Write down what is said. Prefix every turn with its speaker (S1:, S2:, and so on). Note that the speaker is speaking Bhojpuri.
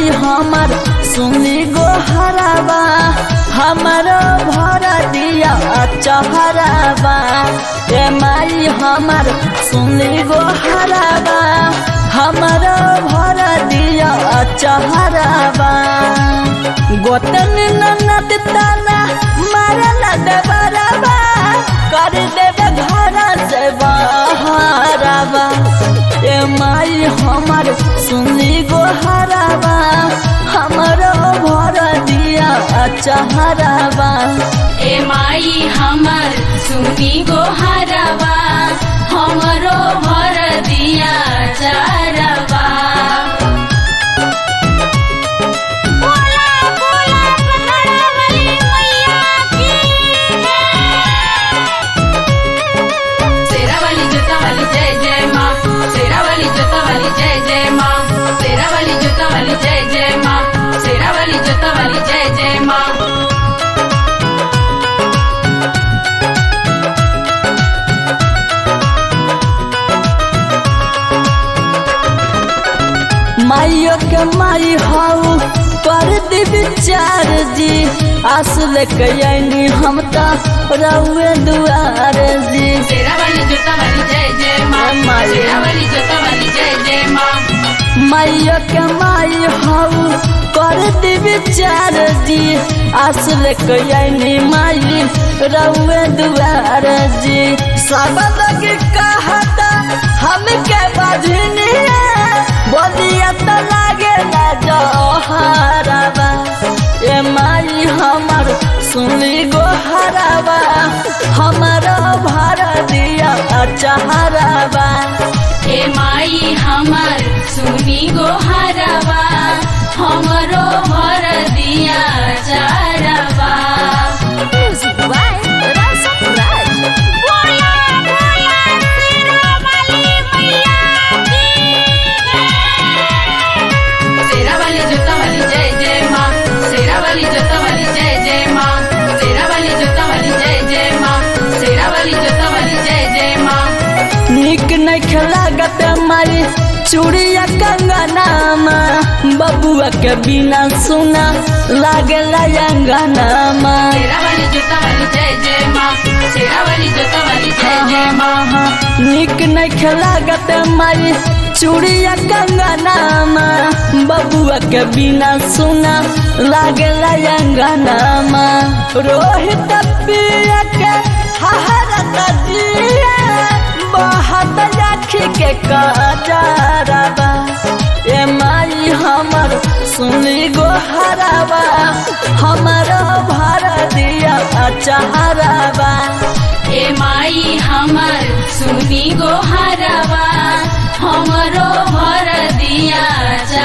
S1: माई हमर सुनी गो हराबा हमारो भर दिया चहराबा ए माई हमर सुनी गो हराबा हमारो भर दिया चहराबा गोतन ननद ताना मारला देवराबा कर देवे घर से बहराबा ए माई हमर सुनी गो हराबा हमारो भर दिया चहराबा
S2: ए माई हमर सुनी गो हराबा हमरो भर दिया चरबा।
S1: माइयो के माई हाउ कर दी विचार जी आस लेके आईनी हम तो रउए दुआर जी
S2: शेरा वाली जोता वाली जय जय माँ शेरा वाली जोता वाली जय जय माँ
S1: माइयो के माई हाउ कर दी विचार जी आस लेके आईनी माई रउए दुआर जी सब लग कहता हमके बजनी बोलिया तो लागे ना जहराबा ए माई हमर सुनी गो हराबा हमारो भर दिया चहराबा
S2: ए माई हमर सुनी गो हराबा हमरो भर दिया चरबा।
S1: निक नहीं खेलागत मारी चूड़िया कंगनामा बबुआ के बिना सुना लागला अंगनामा
S2: शेरा वाली जोता वाली जय जय माँ शेरा वाली जोता वाली जय जय माँ
S1: निक नहीं खेलागत मारी चूड़िया कंगनामा बबुआ के बिना सुना लागला अंगनामा रोहित पिया के हहरत दिया बहुत आँखी के कजराबा ए माई हमर सुनी गो हराबा हमारो भर दिया चहराबा
S2: ए माई हमर सुनी गो हराबा हमरो भर दिया